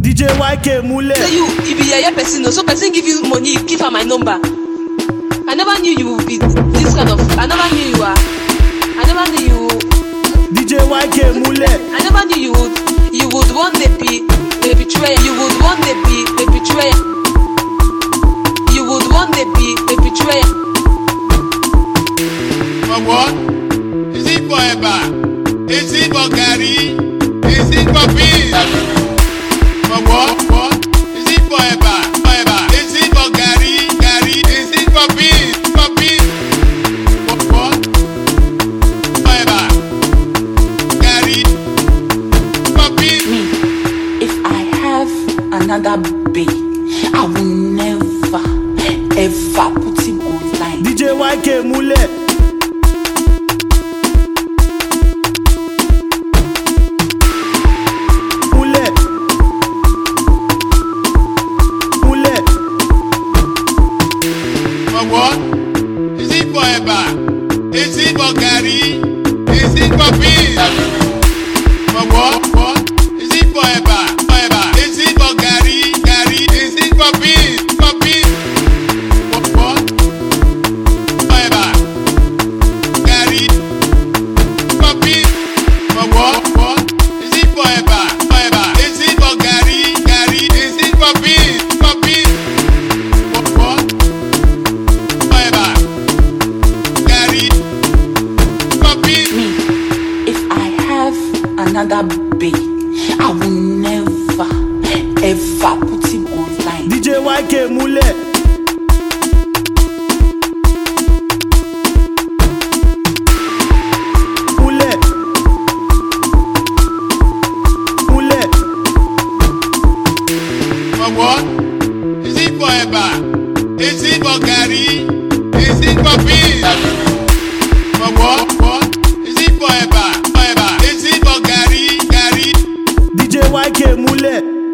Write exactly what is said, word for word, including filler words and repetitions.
D J Y K Mule. Say you, you be a person, so person give you money, give her my number. I never knew you would be this kind of. I never knew you are. I never knew you. D J Y K Mule. I never knew you would. You would want to be a betrayer. You would want to be a betrayer. You would want to be a betrayer. For what? Is it for Eba? Is it for Gary? Is it for peace? For what? What? Is it for Eba? For Eba? Is it for Gary? Gary? Is it for peace? For peace? For what? For Eba? Gary? For peace? Me, if I have another babe, I will never, ever put him online. D J Y K Mule. What? Is it for Eba? Is it for Gary? Is it for peace? For what? What? Is it for Eba? For Eba? Is it for Gary? Gary? Is it for peace? For peace? For what? For Eba? Gary? For peace? For what? What? Is it for Eba? For Eba? Is it for Gary? Gary? Is it for peace? For peace? For what? Another babe, I will never, ever put him online. D J Y K Mule. Mule. Mule. For what? Is it for Eba? Is it for Gary? Is it for peace? For what? What? Is it for Eba? For Eba? Is it for Gary? Gary? D J Y K Mule.